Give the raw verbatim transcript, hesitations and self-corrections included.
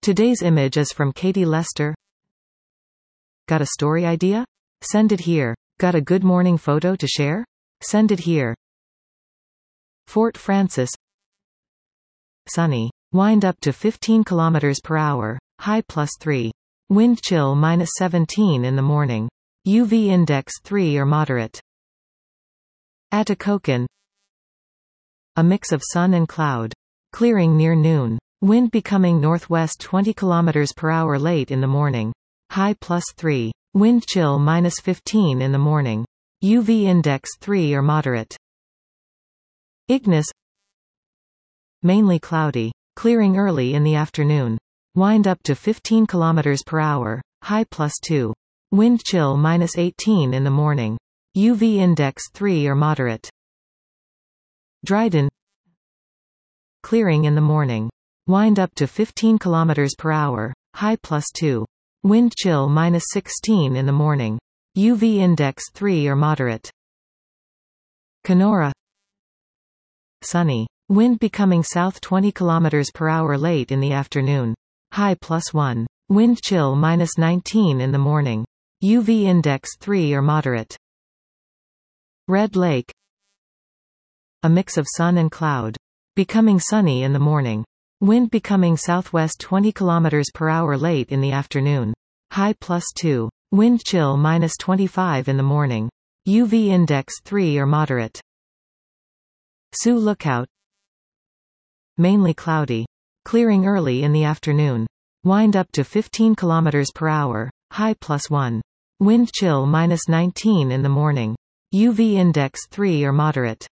Today's image is from Katie Lester. Got a story idea? Send it here. Got a good morning photo to share? Send it here. Fort Frances. Sunny. Wind up to fifteen kilometers per hour. High plus three. Wind chill minus seventeen in the morning. U V index three or moderate. Atikokan. A mix of sun and cloud. Clearing near noon. Wind becoming northwest twenty kilometers per hour late in the morning. High plus three. Wind chill minus fifteen in the morning. U V index three or moderate. Ignis. Mainly cloudy. Clearing early in the afternoon. Wind up to fifteen kilometers per hour. High plus two. Wind chill minus eighteen in the morning. U V index three or moderate. Dryden. Clearing in the morning. Wind up to fifteen kilometers per hour. High plus two. Wind chill minus sixteen in the morning. U V index three or moderate. Kenora. Sunny. Wind becoming south twenty kilometers per hour late in the afternoon. High plus one. Wind chill minus nineteen in the morning. U V index three or moderate. Red Lake. A mix of sun and cloud. Becoming sunny in the morning. Wind becoming southwest twenty kilometers per hour late in the afternoon. High plus two. Wind chill minus twenty-five in the morning. U V index three or moderate. Sioux Lookout. Mainly cloudy. Clearing early in the afternoon. Wind up to fifteen kilometers per hour. High plus one. Wind chill minus nineteen in the morning. U V index three or moderate.